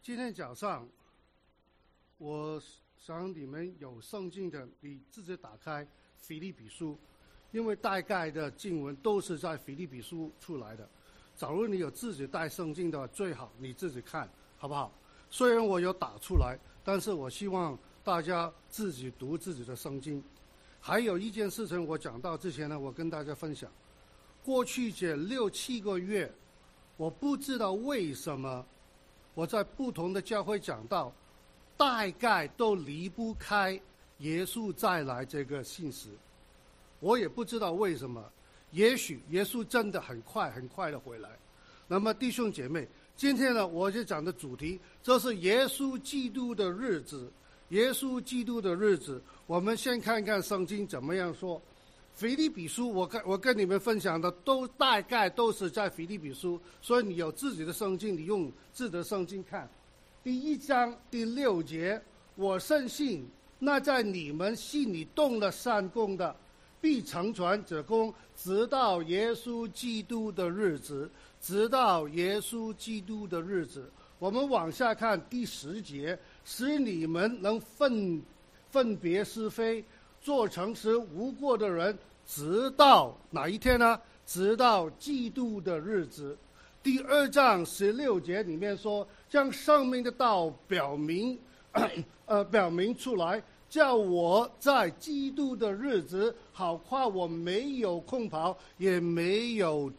今天早上，我想你们有圣经的，你自己打开腓立比书，因为大概的经文都是在腓立比书出来的。假如你有自己带圣经的，最好你自己看，好不好？虽然我有打出来，但是我希望大家自己读自己的圣经。还有一件事情，我讲到之前呢，我跟大家分享，过去这6、7个月，我不知道为什么我在不同的教会讲道，大概都离不开耶稣再来这个信息。我也不知道为什么，也许耶稣真的很快的回来。那么弟兄姐妹，今天呢，我就讲的主题，这是耶稣基督的日子。耶稣基督的日子，我们先看看圣经怎么样说。腓立比书，我跟你们分享的都大概都是在腓立比书，所以你有自己的圣经，你用自己的圣经看。第1章第6节，我深信那在你们心里动了善功的，必成全这功，直到耶稣基督的日子，直到耶稣基督的日子。我们往下看第10节，使你们能分别是非，做诚实无过的人，直到哪一天呢？直到基督的日子。第2章16节里面说，将生命的道表明出来，叫我在基督的日子好夸我没有空跑，也没有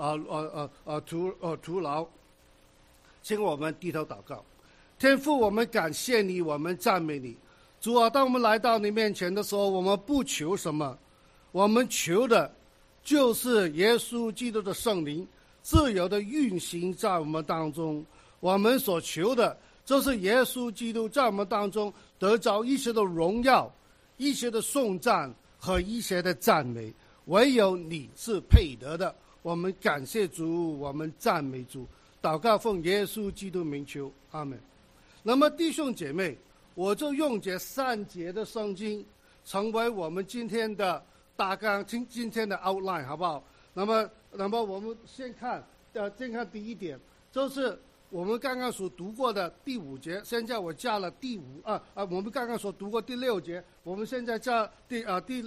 徒劳。请我们低头祷告。天父，我们感谢你，我们赞美你。主啊，当我们来到你面前的时候，我们不求什么，我们求的就是耶稣基督的圣灵自由的运行在我们当中。我们所求的就是耶稣基督在我们当中得着一切的荣耀，一切的颂赞和一切的赞美，唯有你是配得的。我们感谢主，我们赞美主。祷告奉耶稣基督名求，阿们。那么弟兄姐妹，我就用这3节的圣经成为我们今天的大纲，今天的 outline， 好不好？那么我们先看第一点，就是我们刚刚所读过的第5节，现在我加了我们刚刚所读过第6节，我们现在加第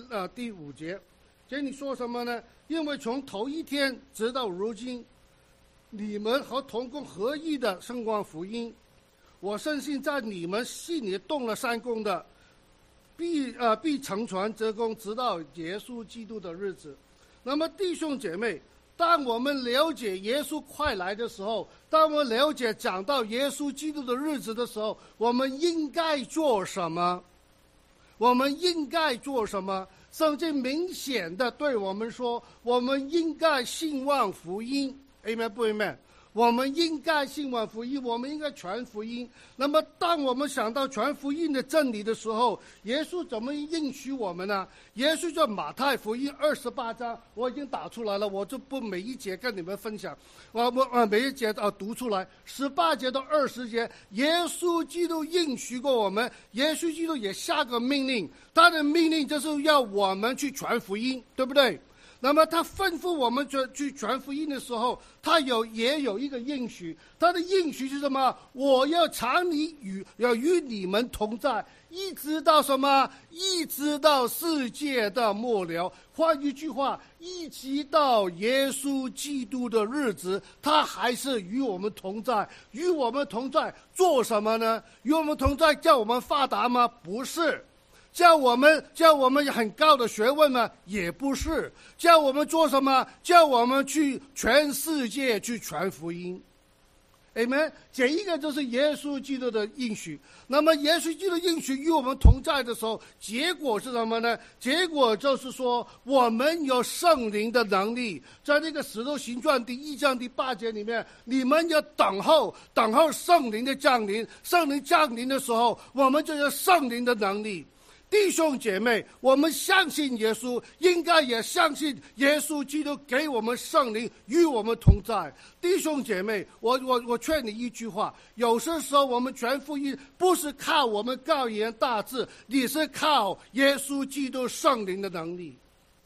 5节。这里说什么呢？因为从头一天直到如今，你们和同工合一的圣光福音，我深信在你们心里动了善功的，必成全这功，直到耶稣基督的日子。那么弟兄姐妹，当我们了解耶稣快来的时候，当我们了解讲到耶稣基督的日子的时候，我们应该做什么？我们应该做什么？圣经明显的对我们说，我们应该兴旺福音。Amen 不 Amen？ 我们应该兴旺福音，我们应该传福音。那么当我们想到传福音的真理的时候，耶稣怎么应许我们呢？耶稣在马太福音28章，我已经打出来了，我就不每一节跟你们分享，我每一节读出来。18节到20节，耶稣基督应许过我们，耶稣基督也下个命令，他的命令就是要我们去传福音，对不对？那么他吩咐我们去传福音的时候，他也有一个应许，他的应许是什么？我要常与你们同在，一直到什么？一直到世界的末了。换一句话，一直到耶稣基督的日子，他还是与我们同在。与我们同在做什么呢？与我们同在叫我们发达吗？不是。叫我们很高的学问吗？也不是。叫我们做什么？叫我们去全世界去传福音。Amen。这一个就是耶稣基督的应许。那么耶稣基督的应许与我们同在的时候，结果是什么呢？结果就是说，我们有圣灵的能力。在那个使徒行传第1章第8节里面，你们要等候圣灵的降临。圣灵降临的时候，我们就有圣灵的能力。弟兄姐妹，我们相信耶稣，应该也相信耶稣基督给我们圣灵与我们同在。弟兄姐妹，我劝你一句话，有些时候我们传福音不是靠我们高言大志，你是靠耶稣基督圣灵的能力。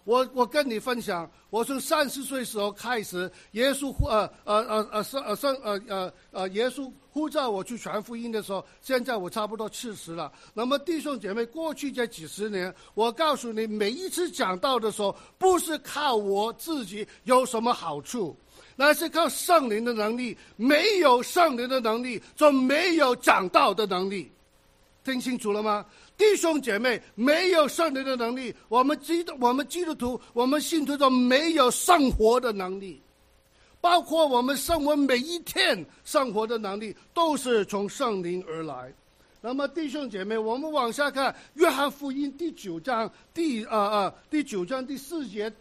我跟你分享，我从30岁时候开始，耶稣耶稣呼召我去传福音的时候，现在我差不多70了。那么弟兄姐妹，过去这几十年，我告诉你，每一次讲道的时候，不是靠我自己有什么好处，那是靠圣灵的能力。没有圣灵的能力，就没有讲道的能力。听清楚了吗？弟兄姐妹，没有圣灵的能力，我们基督徒，我们信徒都没有生活的能力。包括我们生活每一天生活的能力，都是从圣灵而来。那么弟兄姐妹，我们往下看约翰福音第9章第4节，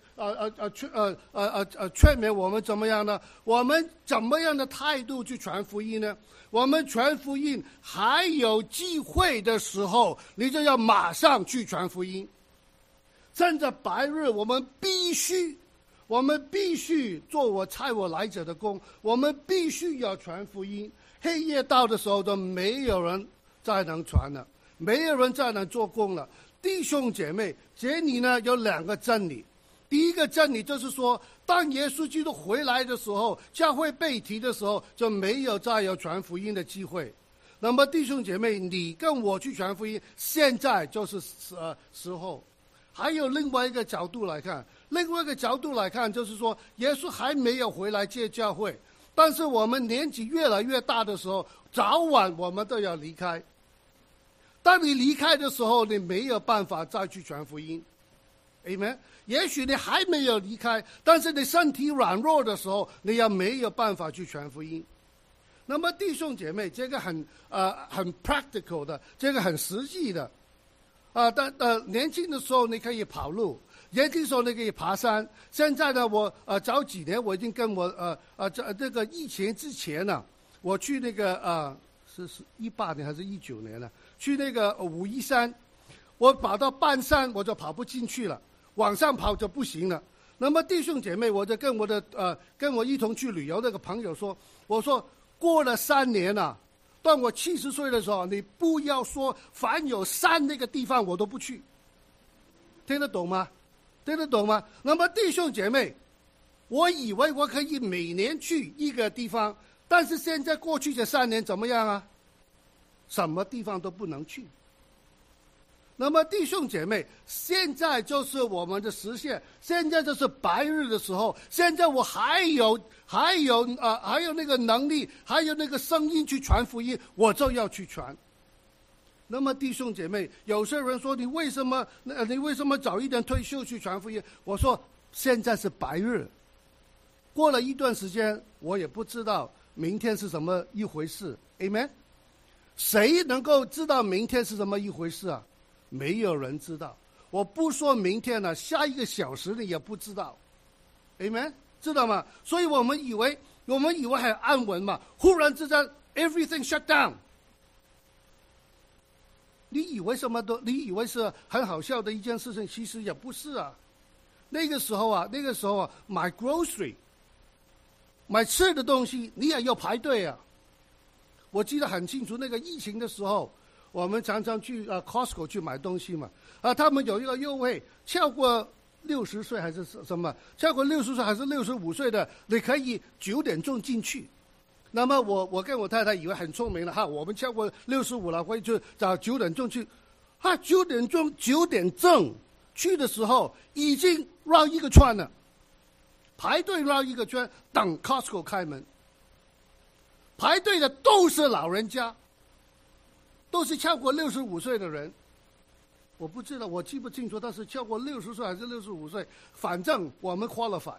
劝勉我们怎么样呢？我们怎么样的态度去传福音呢？我们传福音还有机会的时候，你就要马上去传福音。趁着白日，我们必须做我差我来者的工，我们必须要传福音。黑夜到的时候，都没有人再能传了，没有人再能做工了。弟兄姐妹，这里呢有2个真理。第一个真理就是说，当耶稣基督回来的时候，教会被提的时候，就没有再有传福音的机会。那么弟兄姐妹，你跟我去传福音，现在就是时候。还有另外一个角度来看，就是说，耶稣还没有回来接教会，但是我们年纪越来越大的时候，早晚我们都要离开。当你离开的时候，你没有办法再去传福音。Amen。也许你还没有离开，但是你身体软弱的时候，你也没有办法去传福音。那么弟兄姐妹，这个很 practical 的，这个很实际的。年轻的时候你可以跑路，年轻的时候你可以爬山。现在呢，我早几年我已经跟我这个疫情之前呢，我去那个是18年还是19年呢？去那个武夷山，我跑到半山我就跑不进去了，往上跑就不行了。那么弟兄姐妹，我就跟我一同去旅游那个朋友说，我说过了3年了。当我70岁的时候，你不要说凡有山那个地方我都不去，听得懂吗？那么弟兄姐妹，我以为我可以每年去一个地方，但是现在过去这3年怎么样啊？什么地方都不能去。那么弟兄姐妹，现在就是我们的实现，现在就是白日的时候，现在我还有那个能力，还有那个声音去传福音，我就要去传。那么弟兄姐妹，有些人说你为什么早一点退休去传福音？我说现在是白日，过了一段时间，我也不知道明天是什么一回事。Amen。谁能够知道明天是什么一回事啊？没有人知道。我不说明天了，下1个小时你也不知道。Amen， 知道吗？所以我们以为很安稳嘛，忽然之间 everything shut down。你以为是很好笑的一件事情，其实也不是啊。那个时候啊，买 grocery， 买吃的东西你也要排队啊。我记得很清楚，那个疫情的时候，我们常常去Costco 去买东西嘛，他们有一个优惠，超过60岁还是什么，超过60岁还是65岁的，你可以9点钟进去。那么我跟我太太以为很聪明了哈，我们超过65了，会去找9点钟去，9点钟去的时候已经绕一个圈了，排队绕一个圈等 Costco 开门，排队的都是老人家。都是超过65岁的人，我不知道，我记不清楚，但是超过60岁还是65岁，反正我们 qualify。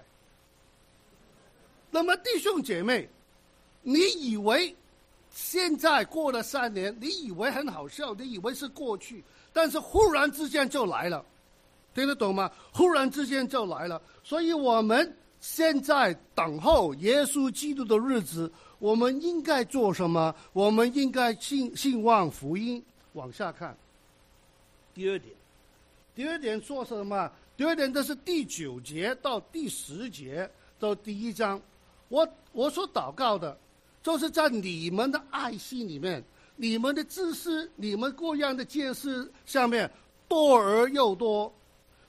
那么弟兄姐妹，你以为现在过了3年，你以为很好笑，你以为是过去，但是忽然之间就来了，听得懂吗？忽然之间就来了，所以我们现在等候耶稣基督的日子。我们应该做什么？我们应该兴旺福音。往下看，第二点说什么？第二点就是第9节到第10节到第1章。我所祷告的，就是在你们的爱心里面，你们的知识，你们各样的见识下面多而又多，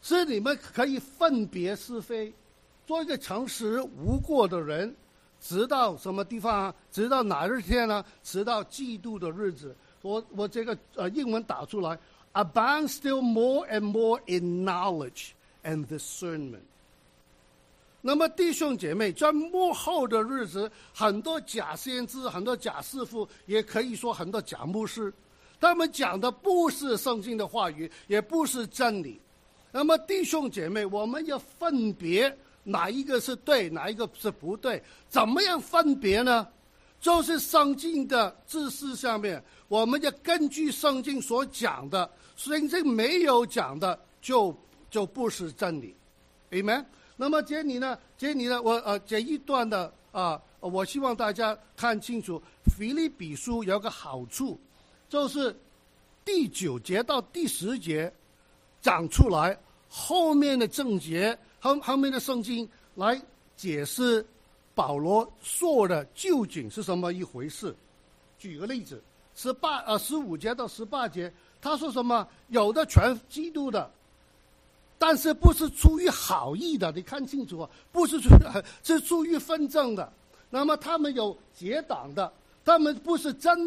使你们可以分别是非，做一个诚实无过的人，直到什么地方啊？直到哪一天呢？直到基督的日子。我这个英文打出来 ，abound still more and more in knowledge and discernment。那么弟兄姐妹，在末后的日子，很多假先知，很多假师傅，也可以说很多假牧师，他们讲的不是圣经的话语，也不是真理。那么弟兄姐妹，我们要分别哪一个是对，哪一个是不对。怎么样分别呢？就是圣经的知识上面，我们要根据圣经所讲的，圣经没有讲的就不是真理。Amen。那么这里呢，我这一段的我希望大家看清楚，腓立比书有个好处，就是第9节到第10节讲出来，后面的正节后面的圣经来解释保罗说的究竟是什么一回事。举个例子，15节到18节，他说什么？有的传基督的，但是不是出于好意的，你看清楚啊，不是是出于纷争的。那么他们有结党的，他们不是真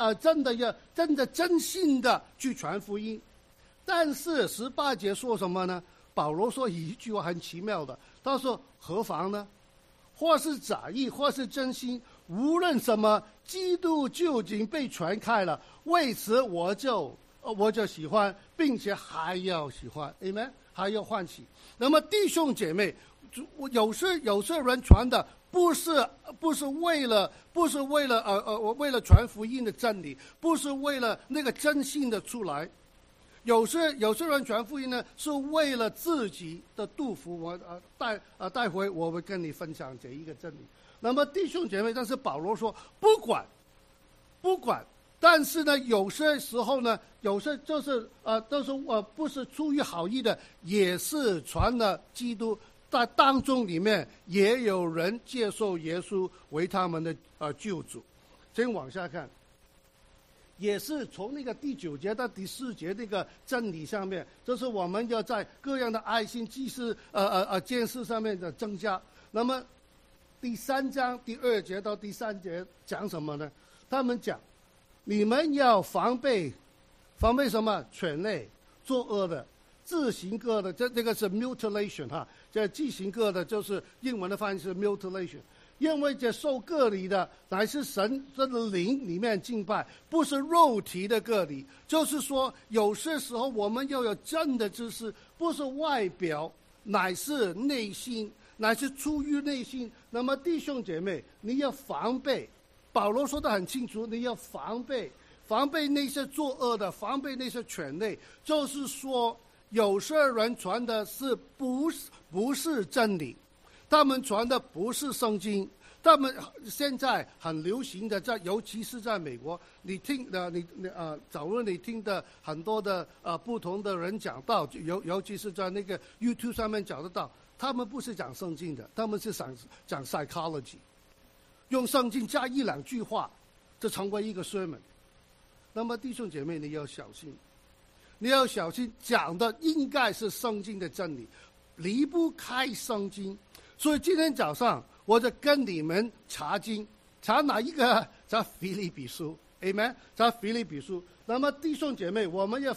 心的去传福音。但是18节说什么呢？保罗说一句话很奇妙的，他说何妨呢？或是假意，或是真心，无论什么，基督究竟被传开了，为此我就喜欢，并且还要喜欢 ，Amen， 还要欢喜。那么弟兄姐妹，有些人传的不是为了传福音的真理，不是为了那个真心的出来。有些人传福音呢，是为了自己的肚腹。我待会我会跟你分享这一个真理。那么弟兄姐妹，但是保罗说不管，但是呢，有些时候呢，有些就是都是不是出于好意的，也是传了基督，在当中里面也有人接受耶稣为他们的救主。请往下看。也是从那个第9节到第4节那个真理上面，就是我们要在各样的爱心、祭祀、见识上面的增加。那么第3章第2节到第3节讲什么呢？他们讲你们要防备什么？犬类、作恶的、自行割的，这个是 mutilation 哈，这自行割的就是英文的翻译是 mutilation。因为这受割礼的乃是神的灵里面敬拜，不是肉体的割礼。就是说，有些时候我们要有真的知识，不是外表，乃是内心，乃是出于内心。那么弟兄姐妹，你要防备。保罗说得很清楚，你要防备那些作恶的，防备那些犬类。就是说，有些人传的是不是真理。他们传的不是圣经，他们现在很流行的，尤其是在美国，你听假如你听的很多的不同的人讲到，尤其是在那个 YouTube 上面讲得到，他们不是讲圣经的，他们是讲 psychology， 用圣经加1-2句话，就成为一个 sermon。那么弟兄姐妹，你要小心，讲的应该是圣经的真理，离不开圣经。所以今天早上我就跟你们查经，查哪一个？查腓立比书 ，Amen， 查腓立比书。那么弟兄姐妹，我们要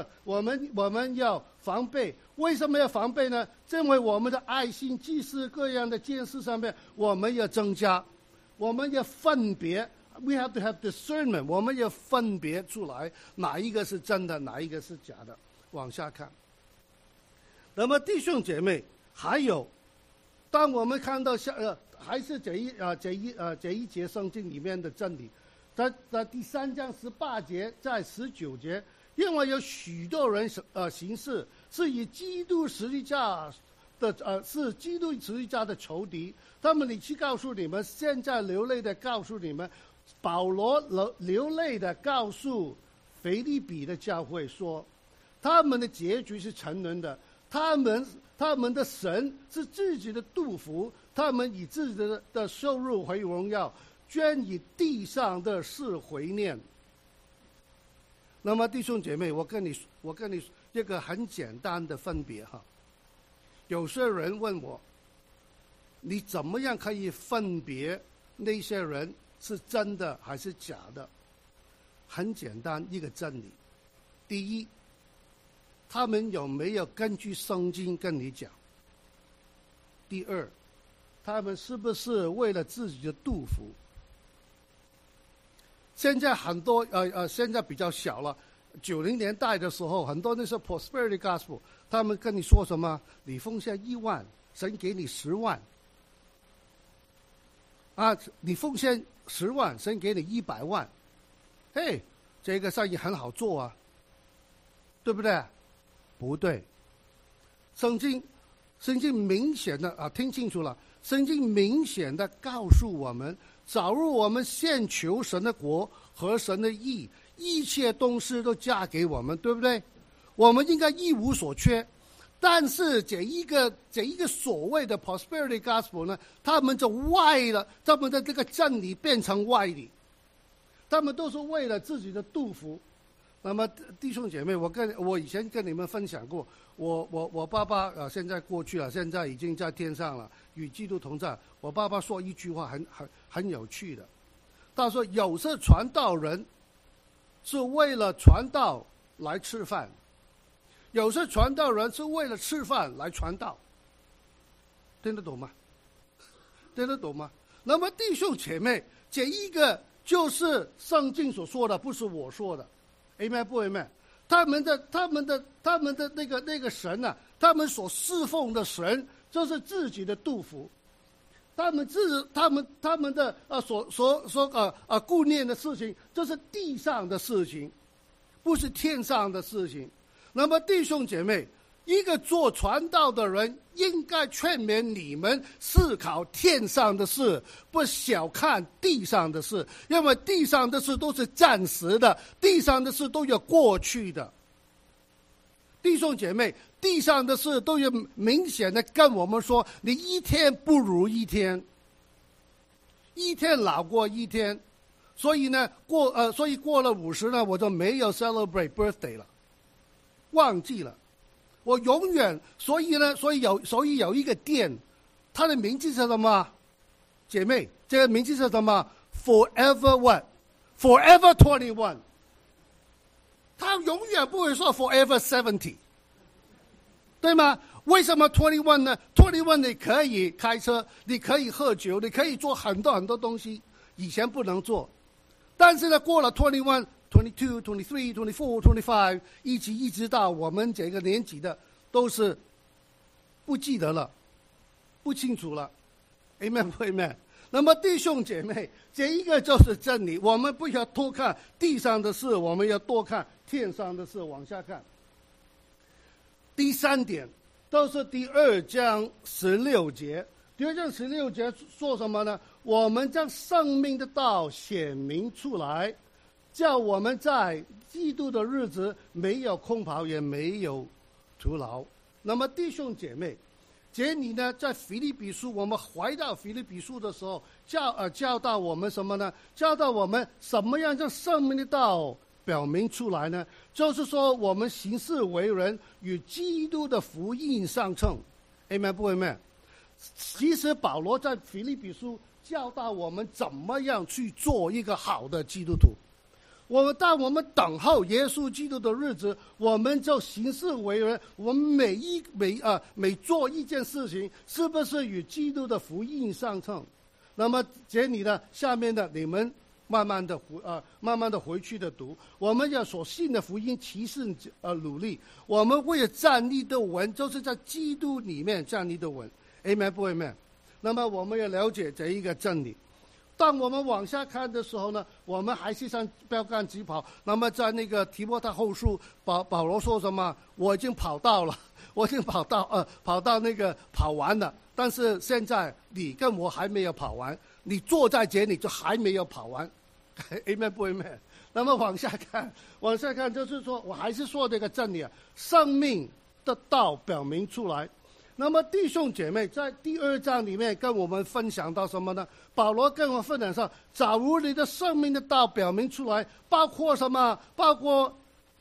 防备。为什么要防备呢？因为我们的爱心、祭祀各样的见识上面，我们要增加，我们要分别。We have to have discernment， 我们要分别出来哪一个是真的，哪一个是假的。往下看。那么弟兄姐妹，还有。当我们看到还是这一节圣经里面的真理，在第3章18节，在19节，因为有许多人行事是以基督十字架的是基督十字架的仇敌，他们你去告诉你们，现在流泪的告诉你们，保罗流泪的告诉腓立比的教会说，他们的结局是沉沦的。他们的神是自己的肚腹，他们以自己的收入为荣耀，捐以地上的事回念。那么弟兄姐妹，我跟你这个很简单的分别哈。有些人问我，你怎么样可以分别那些人是真的还是假的？很简单，一个真理。第一，他们有没有根据圣经跟你讲？第二，他们是不是为了自己的肚腹？现在很多现在比较小了。90年代的时候，很多那些 prosperity gospel， 他们跟你说什么？你奉献1万，神给你10万。你奉献10万，神给你100万。嘿，这个生意很好做啊，对不对？不对。圣经明显的听清楚了，圣经明显的告诉我们，假如我们先求神的国和神的义，一切东西都嫁给我们，对不对？我们应该一无所缺。但是这一个所谓的 prosperity gospel 呢，他们就歪了，他们的这个真理变成歪理，他们都是为了自己的肚腹。那么弟兄姐妹，我以前跟你们分享过，我爸爸现在过去了，现在已经在天上了，与基督同在。我爸爸说一句话很有趣的，他说有些传道人是为了传道来吃饭，有些传道人是为了吃饭来传道。听得懂吗？听得懂吗？那么弟兄姐妹，这一个就是圣经所说的，不是我说的。Amen 不 Amen？ 他们的那个神啊，他们所侍奉的神就是自己的肚腹，他们的顾念的事情，这是地上的事情，不是天上的事情。那么弟兄姐妹，一个做传道的人应该劝勉你们思考天上的事，不小看地上的事，因为地上的事都是暂时的，地上的事都有过去的。弟兄姐妹，地上的事都有明显的跟我们说，你一天不如一天，一天老过一天。所以呢，过了50呢，我就没有 celebrate birthday 了，忘记了。我永远，所以有一个店，它的名字是什么？姐妹，这个名字是什么 ？Forever what？ Forever 21。他永远不会说 Forever 70， 对吗？为什么 21 呢？ 21你可以开车，你可以喝酒，你可以做很多很多东西，以前不能做。但是呢，过了21。22, 23, 24, 25， 一直到我们这个年纪的，都是不记得了，不清楚了。Amen 不 Amen？ 那么弟兄姐妹，这一个就是真理。我们不要多看地上的事，我们要多看天上的事。往下看，第3点，都是第2章16节。第2章16节说什么呢？我们将生命的道显明出来，叫我们在基督的日子没有空跑，也没有徒劳。那么弟兄姐妹，这里呢，在腓立比书，我们回到腓立比书的时候，教导我们什么呢？教导我们什么样将生命的道表明出来呢？就是说，我们行事为人与基督的福音相称。Amen 不 Amen？ 其实保罗在腓立比书教导我们怎么样去做一个好的基督徒。当我们等候耶稣基督的日子，我们就行事为人，我们每做一件事情，是不是与基督的福音相称？那么这里呢，下面的你们慢慢的回去的读，我们要所信的福音，其实努力，我们为了站立的稳，就是在基督里面站立的稳。Amen 不 Amen？ 那么我们要了解这一个真理。当我们往下看的时候呢，我们还是像标杆直跑。那么在那个提摩太后书，保罗说什么？我已经跑到了，我已经跑到那个跑完了。但是现在你跟我还没有跑完，你坐在这里就还没有跑完。Amen 不 Amen？ 那么往下看就是说，我还是说这个真理啊，生命的道表明出来。那么弟兄姐妹，在第2章里面跟我们分享到什么呢？保罗跟我分享上，假如你的生命的道表明出来，包括什么？包括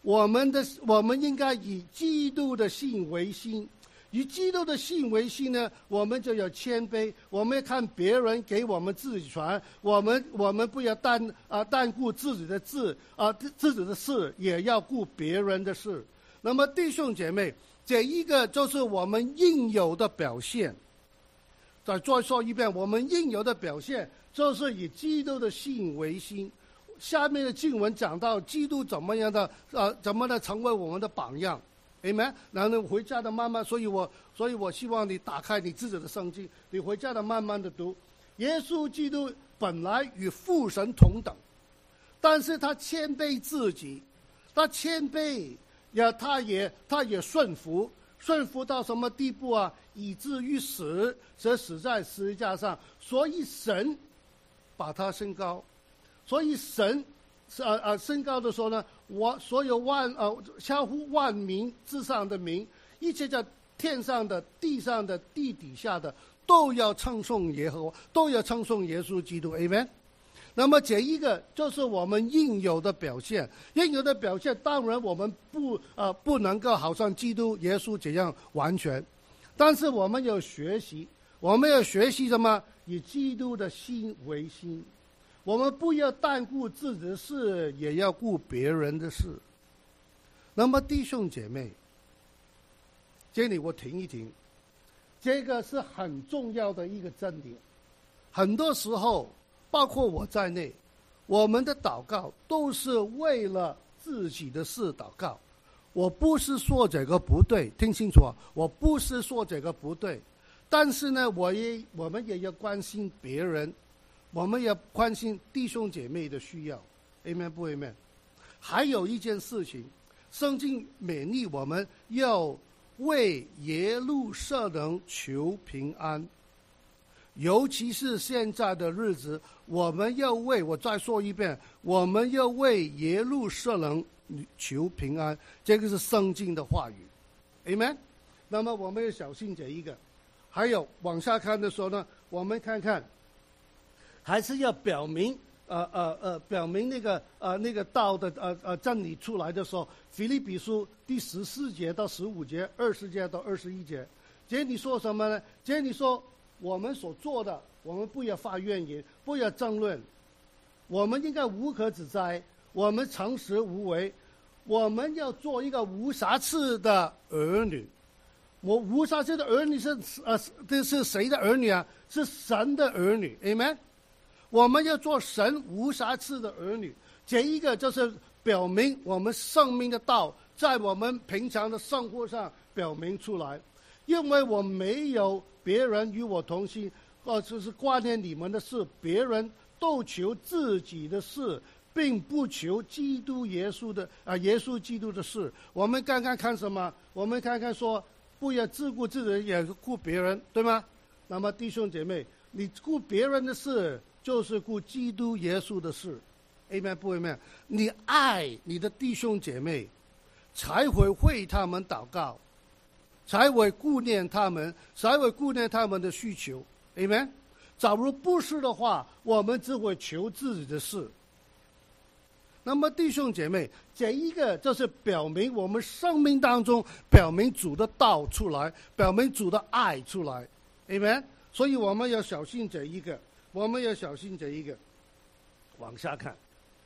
我们应该以基督的信为心。以基督的信为心呢，我们就要谦卑，我们要看别人给我们自己传，我们不要单顾自己的自己的事，也要顾别人的事。那么弟兄姐妹，这一个就是我们应有的表现。再说一遍，我们应有的表现就是以基督的信为心。下面的经文讲到基督怎么的成为我们的榜样。Amen。然后回家的慢慢，所以我希望你打开你自己的圣经，你回家的慢慢的读。耶稣基督本来与父神同等，但是他谦卑自己，他谦卑他也顺服到什么地步啊？以至于死在十字架上。所以神把他升高，所以神升高的时候呢，我所有超乎万民之上的名，一切在天上的、地上的、地底下的，都要称颂耶和华，都要称颂耶稣基督。Amen。那么这一个就是我们应有的表现。应有的表现，当然我们不能够好像基督耶稣这样完全，但是我们要学习什么？以基督的心为心。我们不要单顾自己的事，也要顾别人的事。那么弟兄姐妹，这里我停一停，这个是很重要的一个真理。很多时候包括我在内，我们的祷告都是为了自己的事祷告。我不是说这个不对，听清楚啊，我不是说这个不对，但是呢，我们也要关心别人，我们要关心弟兄姐妹的需要。 Amen 不 Amen？ 还有一件事情，圣经勉励我们要为耶路撒冷求平安，尤其是现在的日子，我再说一遍，我们要为耶路撒冷求平安，这个是圣经的话语。 Amen。 那么我们要小心这一个。还有往下看的时候呢，我们看看还是要表明那个道的真理出来的时候，腓立比书第14节到15节，20节到21节，这里说什么呢？这里说我们所做的，我们不要发怨言，不要争论，我们应该无可指摘，我们诚实无为，我们要做一个无瑕疵的儿女。我无瑕疵的儿女这是谁的儿女啊？是神的儿女。 Amen。 我们要做神无瑕疵的儿女，这一个就是表明我们生命的道在我们平常的生活上表明出来。因为我没有别人与我同心，就是挂念你们的事，别人都求自己的事，并不求基督耶稣基督的事。我们刚刚看什么？我们看看说不要自顾自己，也顾别人，对吗？那么弟兄姐妹，你顾别人的事就是顾基督耶稣的事。 Amen 不 Amen？ 你爱你的弟兄姐妹，才会为他们祷告，才会顾念他们，才会顾念他们的需求。 Amen。 假如不是的话，我们只会求自己的事。那么弟兄姐妹，这一个就是表明我们生命当中表明主的道出来，表明主的爱出来。 Amen。 所以我们要小心这一个，我们要小心这一个。往下看，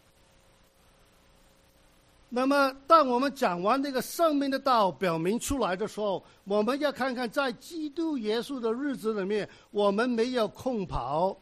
那么当我们讲完这个生命的道表明出来的时候，我们要看看在基督耶稣的日子里面，我们没有空跑。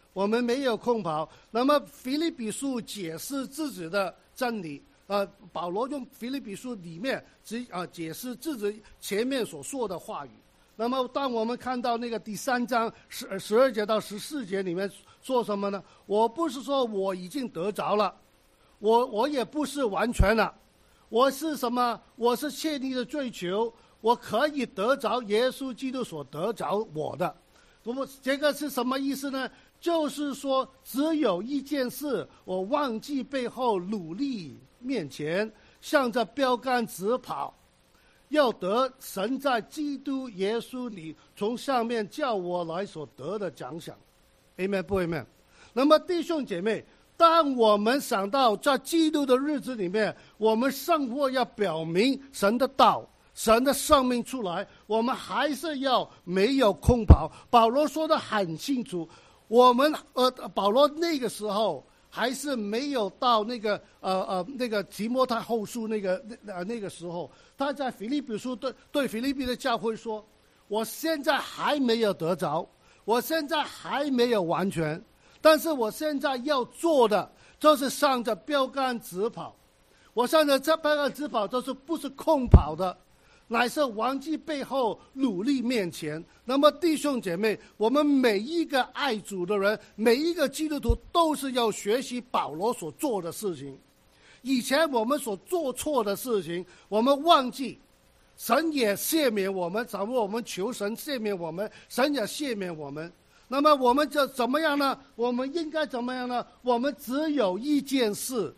那么腓立比书解释自己的真理，保罗用腓立比书里面解释自己前面所说的话语。那么当我们看到那个第3章12节到14节里面说什么呢？我不是说我已经得着了，我也不是完全了，我是什么？我是切力的追求，我可以得着耶稣基督所得着我的。那么这个是什么意思呢？就是说只有一件事，我忘记背后，努力面前，向着标杆直跑，要得神在基督耶稣里从上面叫我来所得的奖赏。 Amen 不 Amen？ 那么弟兄姐妹， 当我们想到在基督的日子里面，我们生活要表明神的道，神的生命出来，我们还是要没有空跑。保罗说得很清楚，我们保罗那个时候还是没有到那个提摩太后书那个时候，他在腓立比书对腓立比的教会说，我现在还没有得着，我现在还没有完全，但是我现在要做的就是上着标杆直跑。我上着这标杆直跑，就是不是空跑的，乃是忘记背后，努力面前。那么弟兄姐妹，我们每一个爱主的人，每一个基督徒都是要学习保罗所做的事情。以前我们所做错的事情，我们忘记，神也赦免我们，倘若我们求神赦免我们，神也赦免我们。那么我们就怎么样呢？我们应该怎么样呢？我们只有一件事，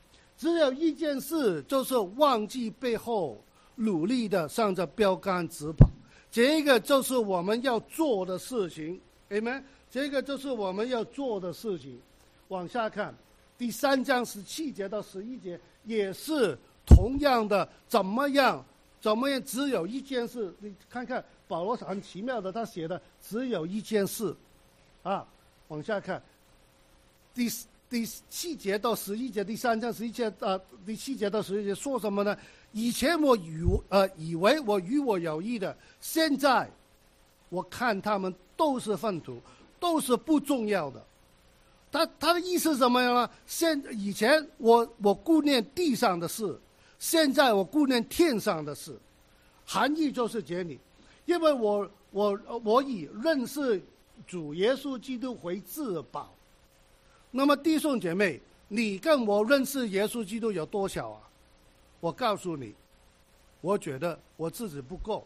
就是忘记背后，努力的上着标杆直跑。这个就是我们要做的事情。 Amen， 这个就是我们要做的事情。往下看第3章17节到11节，也是同样的，怎么样只有一件事。你看看保罗很奇妙的，他写的只有一件事啊。往下看第7节到11节，第3章11节第7节到11节说什么呢？以前我以为我与我有益的，现在我看他们都是粪土，都是不重要的。他的意思是什么样呢？以前我顾念地上的事，现在我顾念天上的事。含义就是这里，因为我以认识主耶稣基督为至宝。那么弟兄姐妹，你跟我认识耶稣基督有多少啊？我告诉你，我觉得我自己不够，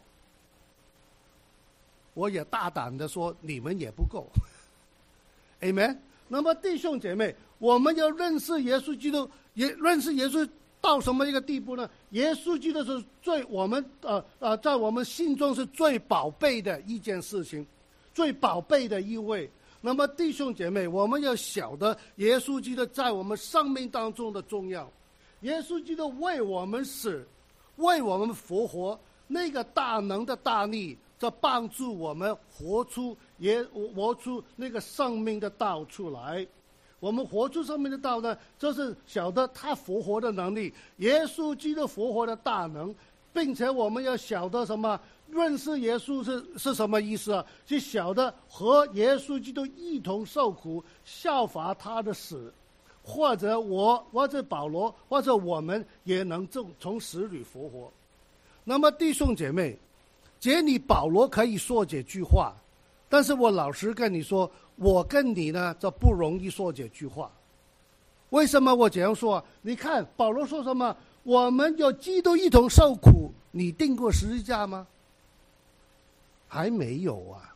我也大胆的说你们也不够。Amen。 那么弟兄姐妹，我们要认识耶稣基督，也认识耶稣到什么一个地步呢？耶稣基督是在我们心中是最宝贝的一件事情，最宝贝的一位。那么弟兄姐妹，我们要晓得耶稣基督在我们生命当中的重要。耶稣基督为我们死，为我们复活，那个大能的大力，这帮助我们活出那个生命的道出来。我们活出生命的道呢，就是晓得他复活的能力，耶稣基督复活的大能，并且我们要晓得什么？认识耶稣是什么意思啊？是晓得和耶稣基督一同受苦，效法他的死。或者或者保罗，或者我们也能从死里复活。那么弟兄姐妹，保罗可以说这句话，但是我老实跟你说，我跟你呢，这不容易说这句话。为什么我这样说？你看保罗说什么？我们有基督一同受苦，你定过十字架吗？还没有啊。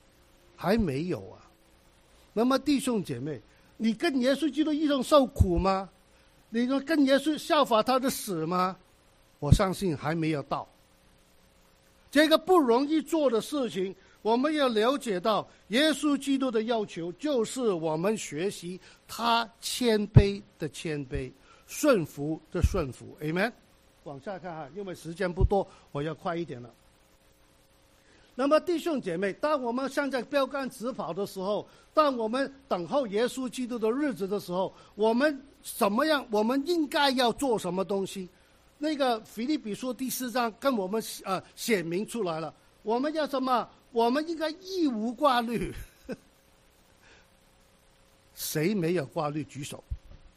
那么弟兄姐妹，你跟耶稣基督一同受苦吗？你跟耶稣效法他的死吗？我相信还没有到。这个不容易做的事情，我们要了解到耶稣基督的要求，就是我们学习他谦卑的谦卑，顺服的顺服。 Amen。 往下看哈，因为时间不多，我要快一点了。那么弟兄姐妹，当我们向着标杆直跑的时候，当我们等候耶稣基督的日子的时候，我们怎么样？我们应该要做什么东西？那个腓立比书第4章跟我们显明出来了。我们要什么？我们应该一无挂虑。谁没有挂虑举手？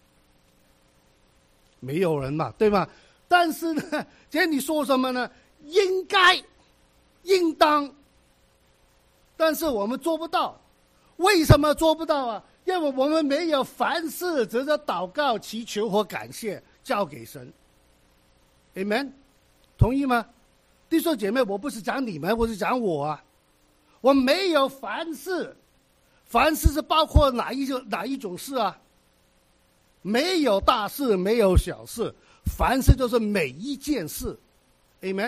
没有人嘛，对吗？但是呢，这你说什么呢？应该应当，但是我们做不到。为什么做不到啊？因为我们没有凡事只是祷告、祈求和感谢交给神。 Amen， 同意吗？弟兄姐妹，我不是讲你们，我是讲我啊。我没有凡事，凡事是包括哪一种事啊？没有大事，没有小事，凡事就是每一件事。Amen。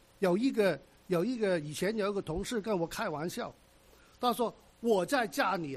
以前有一个同事跟我开玩笑，他说我在家里啊，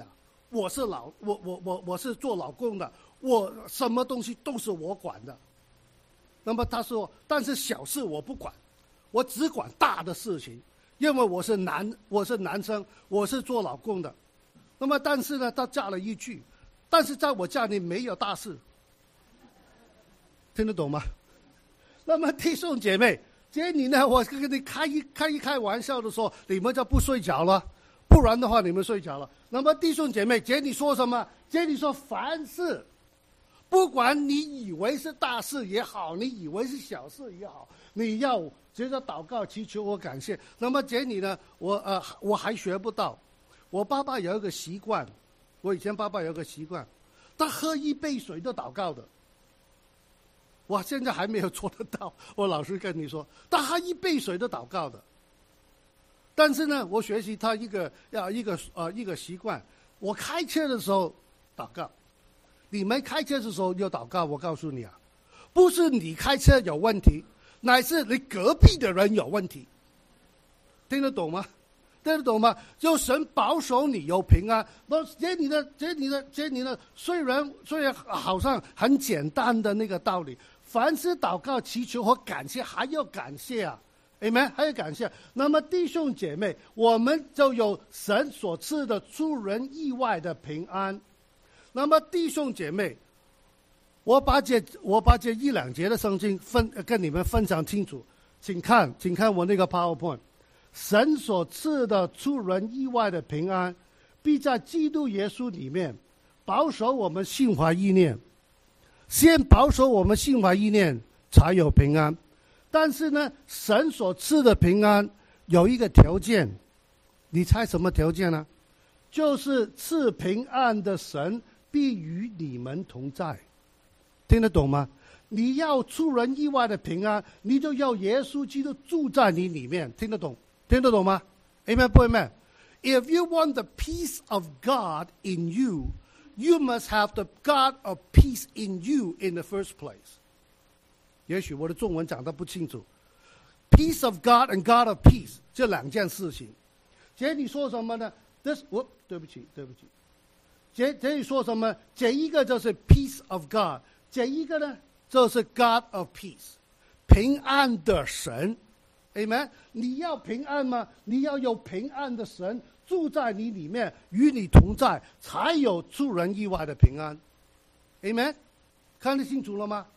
我是做老公的，我什么东西都是我管的。那么他说，但是小事我不管，我只管大的事情，因为我是男生，我是做老公的。那么但是呢，他加了一句，但是在我家里没有大事。听得懂吗？那么弟兄姐妹，今天呢，我跟你开玩笑的时候，你们就不睡觉了，不然的话你们睡觉了。那么弟兄姐妹，今天你说什么？今天你说凡事，不管你以为是大事也好，你以为是小事也好，你要接着祷告祈求我感谢。那么今天你呢，我还学不到。我爸爸有一个习惯，我以前爸爸有一个习惯，他喝一杯水都祷告的。我现在还没有做得到，我老实跟你说，他喝一杯水都祷告的。但是呢，我学习他一个习惯，我开车的时候祷告，你没开车的时候要祷告。我告诉你啊，不是你开车有问题，乃是你隔壁的人有问题。听得懂吗？听得懂吗？就神保守你有平安。那接你的，虽然好像很简单的那个道理，凡是祷告祈求和感谢，还要感谢啊，Amen，还要感谢。那么弟兄姐妹，我们就有神所赐的出人意外的平安。那么弟兄姐妹，我把这一两节的圣经跟你们分享清楚，请看我那个 PowerPoint。神所赐的出人意外的平安，必在基督耶稣里面保守我们心怀意念。先保守我们心怀意念，才有平安。但是呢，神所赐的平安有一个条件，你猜什么条件呢？就是赐平安的神必与你们同在。听得懂吗？你要出人意外的平安，你就要耶稣基督住在你里面。听得懂吗？ Amen 不 Amen？ If you want the peace of God in you, you must have the God of peace in you in the first place. 也许我的中文讲得不清楚。Peace of God and God of peace 这两件事情。这你说什么呢？对不起。这你说什么？这一个就是 peace of God， 这一个呢就是 God of peace， 平安的神。Amen， 你要平安吗？你要有平安的神住在你里面，与你同在，才有出人意外的平安。Amen， 看得清楚了吗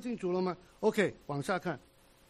？OK， 往下看。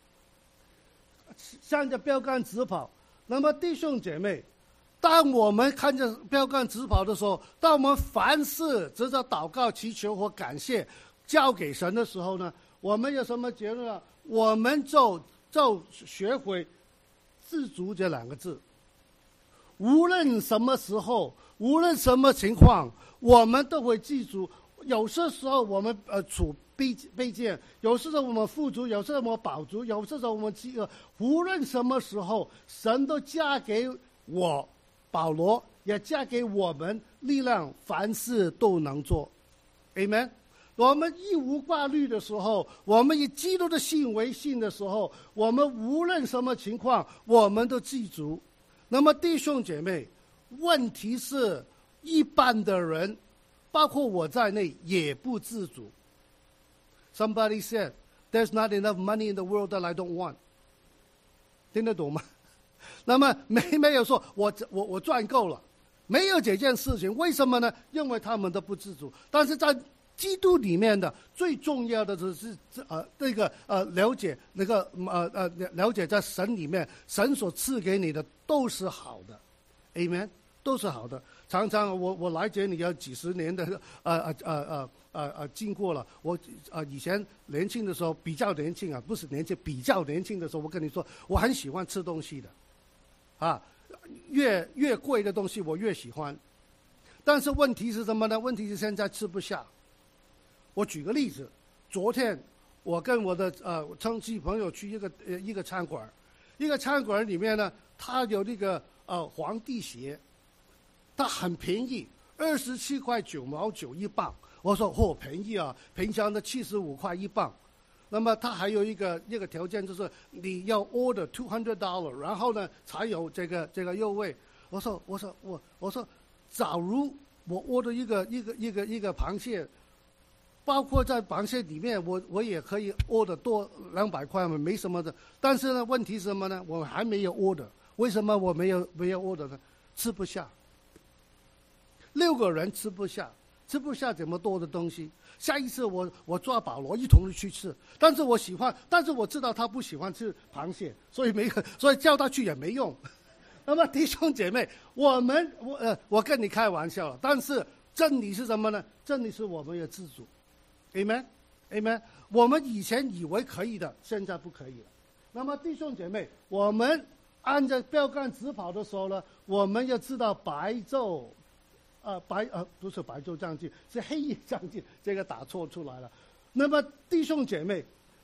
向着标杆直跑。那么弟兄姐妹，当我们看着标杆直跑的时候，当我们凡事值得祷告祈求和感谢交给神的时候呢，我们有什么结论呢？我们就学会知足这两个字。无论什么时候，无论什么情况，我们都会记住。有些时候我们处卑贱，有时候我们富足，有时候我们饱足，有时候我们饥饿。无论什么时候，神都加给我保罗，也加给我们力量，凡事都能做。 Amen。我们一无挂虑的时候，我们以基督的信为信的时候，我们无论什么情况，我们都记住。那么弟兄姐妹，问题是一般的人，包括我在内，也不自主。Somebody said, "There's not enough money in the world that I don't want." 听得懂吗？那么没有说我赚够了，没有这件事情。为什么呢？因为他们都不自主。但是在基督里面的最重要的就是了解了解在神里面，神所赐给你的都是好的 ，Amen， 都是好的。常常我来这里有几十年的经过了。我以前年轻的时候比较年轻啊，不是年轻，比较年轻的时候，我跟你说，我很喜欢吃东西的，越贵的东西我越喜欢。但是问题是什么呢？问题是现在吃不下。我举个例子，昨天我跟我的亲戚朋友去一个餐馆，一个餐馆里面呢，它有那个皇帝鞋，它很便宜，27块9毛9一磅。我说便宜啊，平常的75块一磅。那么它还有一个条件，就是你要 order $200， 然后呢才有这个优惠。我说，假如我order 一个螃蟹，包括在螃蟹里面，我也可以order多200块嘛，没什么的。但是呢，问题是什么呢？我还没有order，为什么我没有order呢？吃不下，6个人吃不下这么多的东西。下一次我抓保罗一同去吃，但是我知道他不喜欢吃螃蟹，所以叫他去也没用。那么弟兄姐妹，我跟你开玩笑了，但是真理是什么呢？真理是我们的自主。Amen， 我们以前以为可以的，现在不可以了。那么弟兄姐妹，我们按照标杆直跑的时候呢，我们要知道不是白昼将近，是黑夜将近，这个打错出来了。那么弟兄姐妹，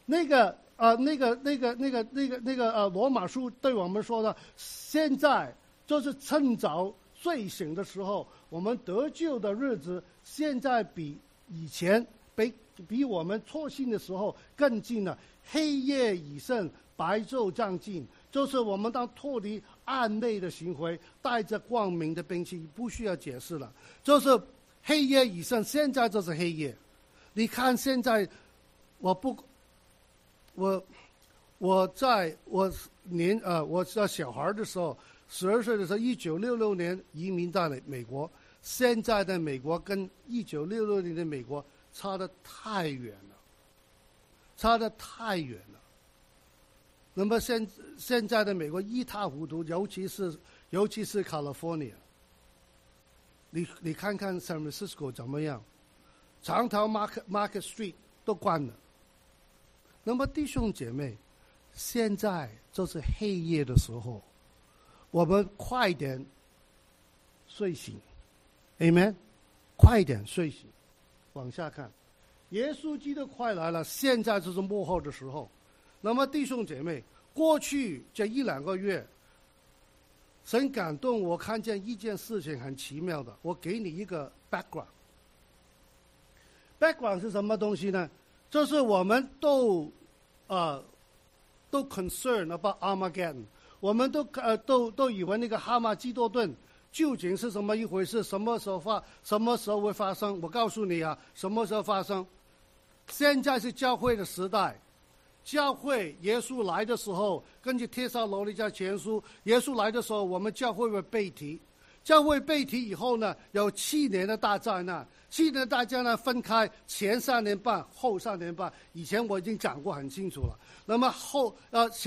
罗马书对我们说的，现在就是趁早睡醒的时候，我们得救的日子，现在比以前比我们初信的时候更近了。黑夜已深，白昼将近，就是我们当脱离暗昧的行为，带着光明的兵器，不需要解释了。就是黑夜已深，现在就是黑夜。你看现在，我在小孩的时候，12岁的时候，1966年移民到了美国。现在的美国跟1966年的美国差得太远了。那么现在的美国一塌糊涂，尤其是 California。你看看 San Francisco 怎么样？长条 Market Street 都关了。那么弟兄姐妹，现在就是黑夜的时候，我们快点睡醒 ，Amen， 快点睡醒。往下看，耶稣基督快来了，现在就是末后的时候。那么弟兄姐妹，过去这1-2个月，神感动我，看见一件事情很奇妙的。我给你一个 background 是什么东西呢？就是我们都 concern about Armageddon， 我们都以为那个哈马基多顿究竟是什么一回事？什么时候会发生？我告诉你啊，什么时候发生？现在是教会的时代。教会耶稣来的时候，根据帖撒罗尼迦前书，耶稣来的时候，我们教会会被提。教会被提以后呢，有7年的大灾难。7年的大灾难分开，前3年半，后3年半。以前我已经讲过很清楚了。那么后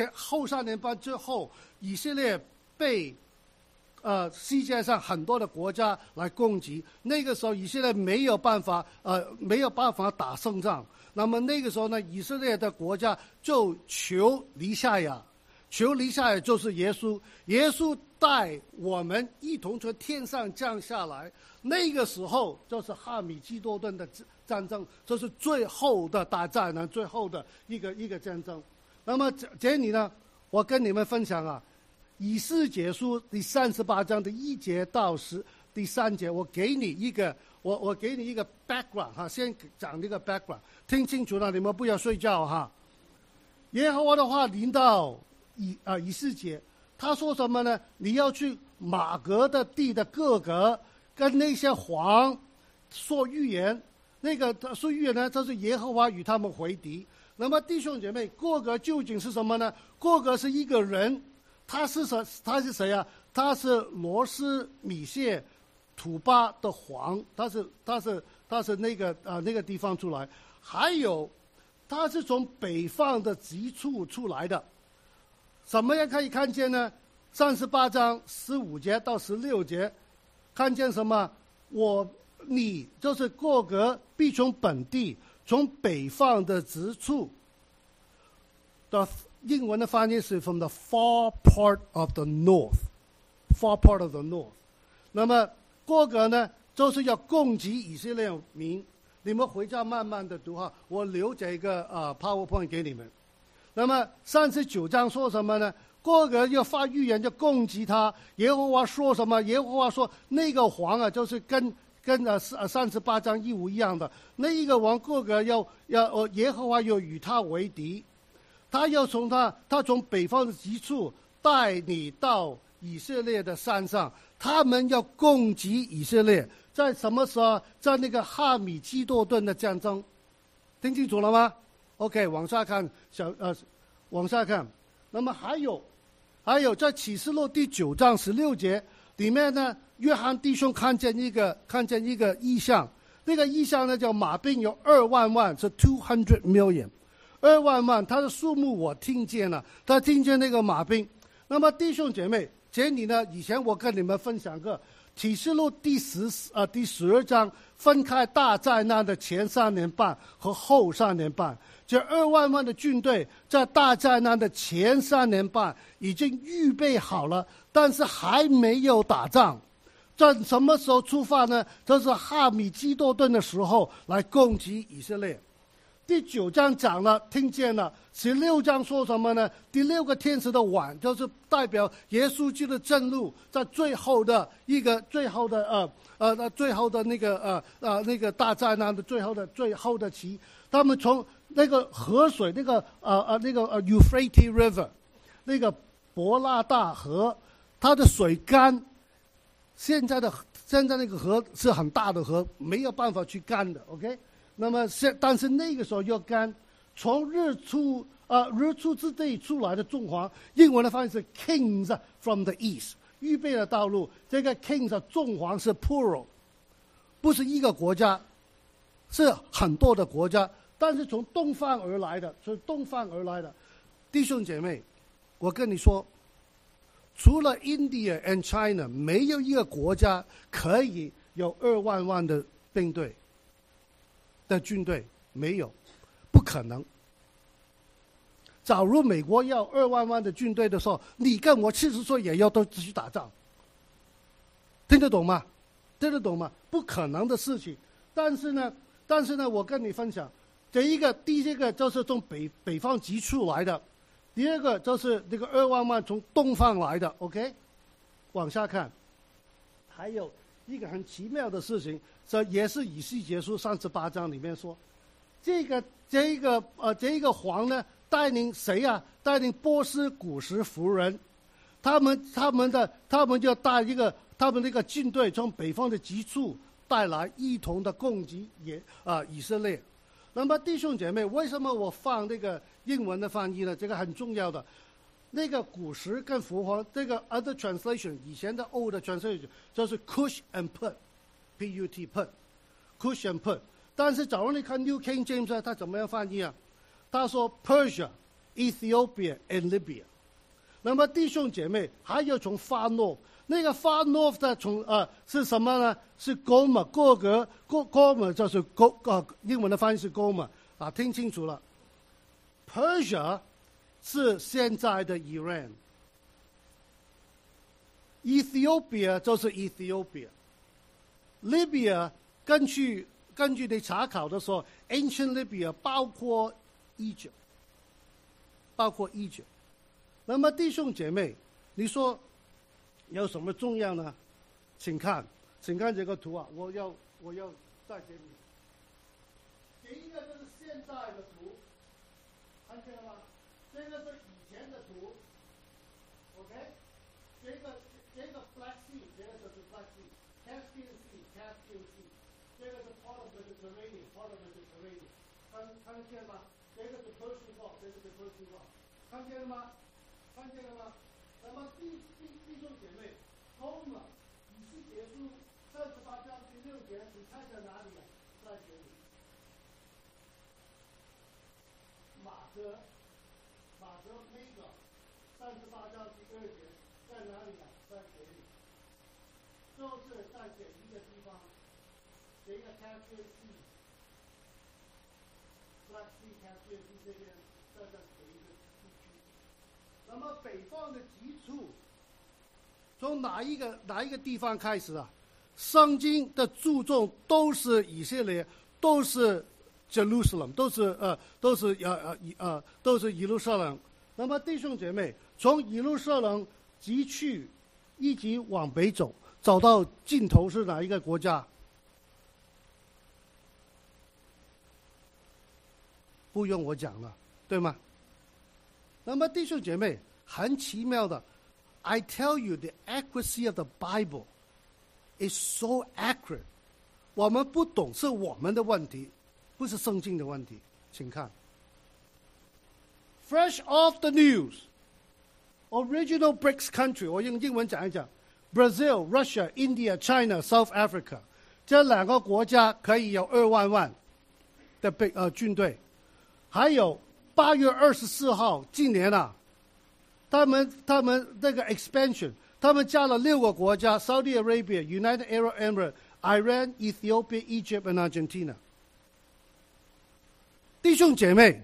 3年半之后，以色列被世界上很多的国家来攻击。那个时候以色列没有办法打胜仗。那么那个时候呢，以色列的国家就求弥赛亚就是耶稣。耶稣带我们一同从天上降下来。那个时候就是哈米基多顿的战争，这是最后的大战呢，最后的一个战争。那么这里呢，我跟你们分享啊，以斯帖书第38章的1节到第3节，我给你一个 background 哈，先讲这个 background， 听清楚了，你们不要睡觉哈。耶和华的话临到以斯帖，他说什么呢？你要去马革的地的各个跟那些王说预言，那个说预言呢，这是耶和华与他们回敌。那么弟兄姐妹，各个究竟是什么呢？各个是一个人，他是谁啊？他是罗斯米谢土巴的王，他是那个地方出来。还有他是从北方的极处出来的。怎么样可以看见呢？38章15节到16节，看见什么？你就是各个必从本地，从北方的极处的英文的翻译是 from the far part of the north。far part of the north。那么各个呢，就是要攻击以色列民。你们回家慢慢的读哈，我留这个PowerPoint 给你们。那么39章说什么呢？各个要发预言，就攻击他。耶和华说什么？耶和华说那个王啊，就是跟38章一模一样的。那一个王，各个要耶和华要与他为敌。他要他从北方的极处带你到以色列的山上， 他们要攻击以色列，在什么时候？在那个哈米基多顿的战争，听清楚了吗 ？OK， 往下看，往下看。那么还有在启示录第9章16节里面呢，约翰弟兄看见一个异象，那个异象呢叫马兵有2万万，是200 million，2万万，它的数目我听见了，他听见那个马兵。那么弟兄姐妹，这里呢，以前我跟你们分享过，启示录第12章分开大灾难的前3年半和后3年半。这2万万的军队在大灾难的前3年半已经预备好了，但是还没有打仗。在什么时候出发呢？这是哈米基多顿的时候来攻击以色列。第9章讲了，听见了。16章说什么呢？第6个天使的碗，就是代表耶稣基督的正路，在最后的那个大灾难的最后的期，他们从那个河水Euphrates River 那个伯拉大河，它的水干，现在那个河是很大的河，没有办法去干的 ，OK。那么但是那个时候要干，从日出之地出来的众王，英文的翻译是 Kings from the East， 预备的道路。这个 Kings 众王是 plural， 不是一个国家，是很多的国家，但是从东方而来的，弟兄姐妹，我跟你说，除了 India and China， 没有一个国家可以有2万万的兵队。的军队没有，不可能。假如美国要2万万的军队的时候，你跟我70岁也要都去打仗，听得懂吗？不可能的事情。但是呢，我跟你分享，第一个就是从北方急出来的，第二个就是这个2万万从东方来的 ，OK。往下看，还有一个很奇妙的事情，这也是以西结书38章里面说，这个王呢带领谁啊？带领波斯古时夫人，他们就带他们那个军队从北方的极处带来，一同的攻击以色列。那么弟兄姐妹，为什么我放这个英文的翻译呢？这个很重要的。那个古时跟福王，这个 other translation 以前的 old translation 就是 push and put，P-U-T put，push and put。但是假如你看 New King James 他怎么样翻译啊？他说 Persia、Ethiopia and Libya。那么弟兄姐妹，还有从 far north， 那个 far north 的是什么呢？是 Gomer，Gomer 就是英文的翻译是 Gomer 啊，听清楚了 ，Persia。是现在的 Iran，Ethiopia 就是 Ethiopia，Libya 根据你查考的时候 ，Ancient Libya 包括 Egypt。那么弟兄姐妹，你说有什么重要呢？请看这个图啊，我要再给你。第一个就是现在的图，看见了吗？这个是以前的图 ，OK？ 这个 Black Sea， 这个就是 Black Sea，Caspian Sea， 这个是 part of the Mediterranean， 看见吗？这个是 Persian Gulf， 这个是 Persian Gulf， 看见了吗？那么弟兄姐妹，通了，以西结书38章第6节，你看在哪里啊？在这里，马哥那个38章第2节在哪里啊？在这里，就是在这一个地方，这个 Caspian Sea、Black Sea、Caspian Sea 这边，在这一个地区。那么北方的极处，从哪一个地方开始啊？圣经的注重都是以色列，都是 Jerusalem， 都是耶路撒冷。那么弟兄姐妹，从耶路撒冷急去，一直往北走到尽头是哪一个国家？不用我讲了，对吗？那么弟兄姐妹，很奇妙的， I tell you, the accuracy of the Bible is so accurate. 我们不懂是我们的问题，不是圣经的问题。请看 ，Fresh off the news, original BRICS country， 我用英文讲一讲 ，Brazil, Russia, India, China, South Africa， 这2个国家可以有2万万的军队，还有8月24号，今年啊。他们那个 expansion， 他们加了6个国家 ，Saudi Arabia, United Arab Emirates, Iran, Ethiopia, Egypt and Argentina。弟兄姐妹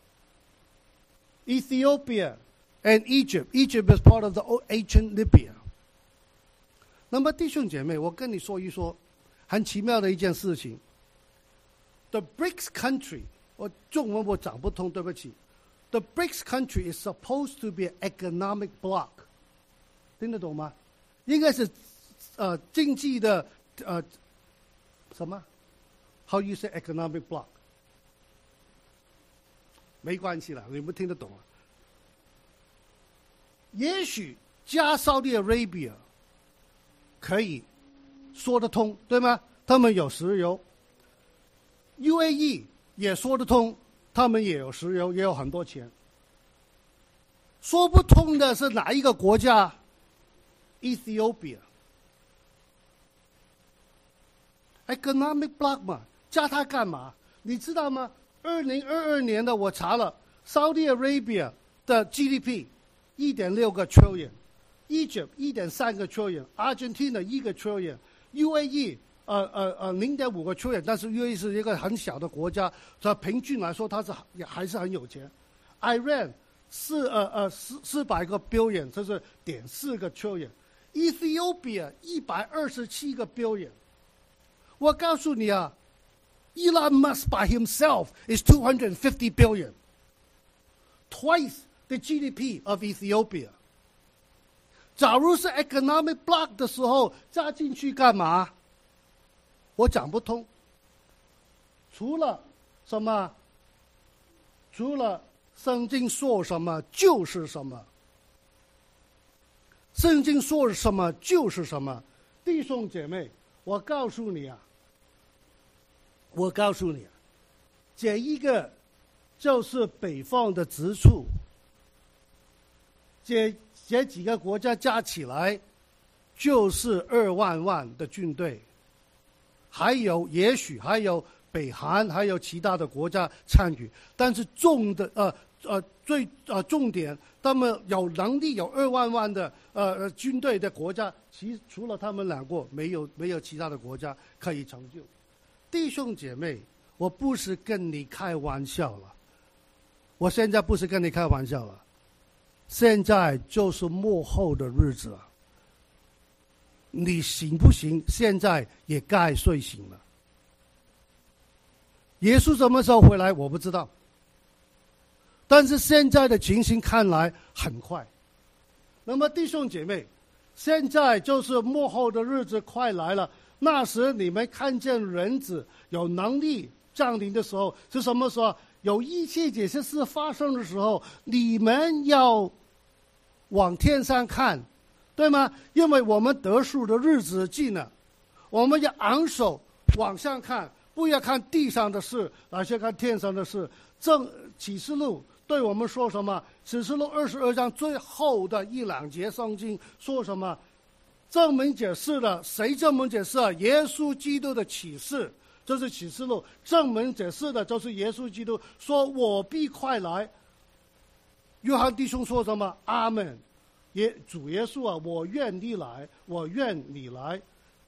，Ethiopia and Egypt is part of the ancient Libya。那么弟兄姐妹，我跟你说一说很奇妙的一件事情。The BRICS country， 我中文我讲不通，对不起。The BRICS country is supposed to be an economic bloc， 听得懂吗？应该是经济的什么 ？How you say economic bloc？ 没关系啦，你们听得懂啊？也许加 Saudi Arabia 可以说得通，对吗？他们有石油 ，UAE 也说得通。他们也有石油，也有很多钱。说不通的是哪一个国家 ？Ethiopia。Economic bloc 嘛，加它干嘛？你知道吗？2022年的我查了 ，Saudi Arabia 的 GDP 1.6个 trillion，Egypt 1.3个 trillion，Argentina 1个 trillion，UAE。0.5个 trillion， 但是UAE是一个很小的国家，它平均来说它是还是很有钱。Iran 400个 billion， 这是0.4个 trillion。Ethiopia 127个 billion。我告诉你啊 ，Elon Musk by himself is 250 billion， twice the GDP of Ethiopia。假如是 economic bloc 的时候，加进去干嘛？我讲不通，除了什么？除了圣经说什么就是什么，圣经说什么就是什么。弟兄姐妹，我告诉你啊，这一个就是北方的支出，这几个国家加起来就是2万万的军队。也许还有北韩，还有其他的国家参与，但是重点，他们有能力有2万万的军队的国家，除了他们2个，没有其他的国家可以成就。弟兄姐妹，我不是跟你开玩笑了，我现在不是跟你开玩笑了，现在就是末后的日子了。你行不行？现在也该睡醒了。耶稣什么时候回来？我不知道。但是现在的情形看来很快。那么弟兄姐妹，现在就是末后的日子快来了。那时你们看见人子有能力降临的时候，是什么时候？有一切这些事发生的时候，你们要往天上看。对吗？因为我们得赎的日子近了，我们要昂首往上看，不要看地上的事，而是看天上的事。启示录对我们说什么？启示录22章最后的1-2节圣经说什么？证明解释了，谁证明解释了？耶稣基督的启示，这是启示录证明解释的，就是耶稣基督说：“我必快来。”约翰弟兄说什么？阿们。主耶稣啊，我愿你来，我愿你来。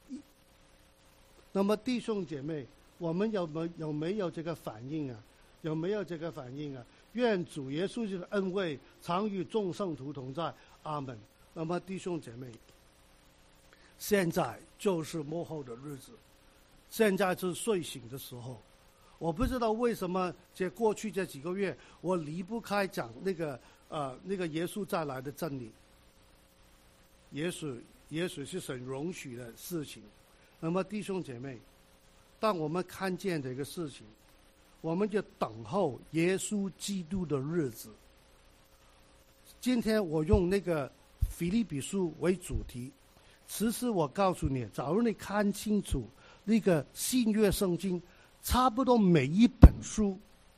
那么弟兄姐妹，我们有没有这个反应啊？有没有这个反应啊？愿主耶稣的恩惠常与众圣徒同在，阿们。那么弟兄姐妹，现在就是末后的日子，现在是睡醒的时候。我不知道为什么过去这几个月，我离不开讲那个耶稣再来的真理。也许是神容许的事情。那么弟兄姐妹，当我们看见这个事情，我们就等候耶稣基督的日子。今天我用那个腓立比书为主题。其实我告诉你，假如你看清楚那个新约圣经，差不多每一本书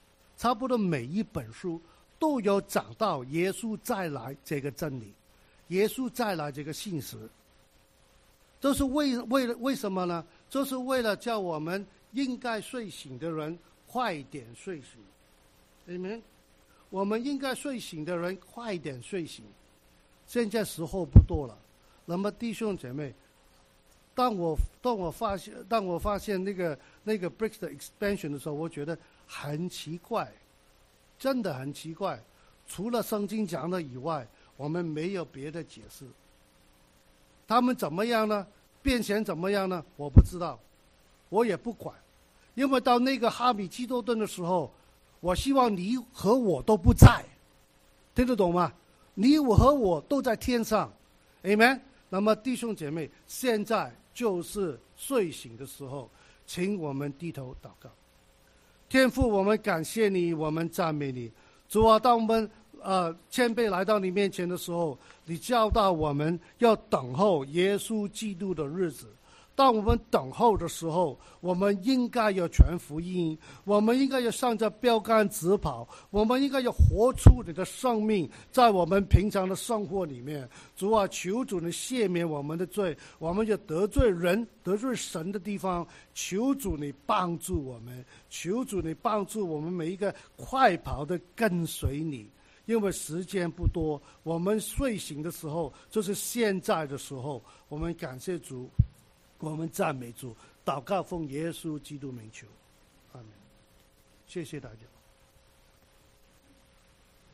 都有讲到耶稣再来这个真理，耶稣再来这个信实。这是为什么呢？就是为了叫我们应该睡醒的人快一点睡醒。Amen。我们应该睡醒的人快一点睡醒。现在时候不多了。那么弟兄姐妹，当我发现那个 BRICS 的 expansion 的时候，我觉得很奇怪，真的很奇怪。除了圣经讲的以外，我们没有别的解释。他们怎么样呢？变成怎么样呢？我不知道，我也不管。因为到那个哈米基多顿的时候，我希望你和我都不在，听得懂吗？你我和我都在天上 ，Amen。那么弟兄姐妹，现在就是睡醒的时候，请我们低头祷告。天父，我们感谢你，我们赞美你。主啊，当我们谦卑来到你面前的时候，你教导我们要等候耶稣基督的日子。当我们等候的时候，我们应该要传福音，我们应该要向着标杆直跑，我们应该要活出你的生命，在我们平常的生活里面。主啊，求主你赦免我们的罪，我们有得罪人、得罪神的地方，求主你帮助我们，求主你帮助我们每一个快跑的跟随你。因为时间不多，我们睡醒的时候就是现在的时候。我们感谢主，我们赞美主，祷告奉耶稣基督名求，阿门。谢谢大家。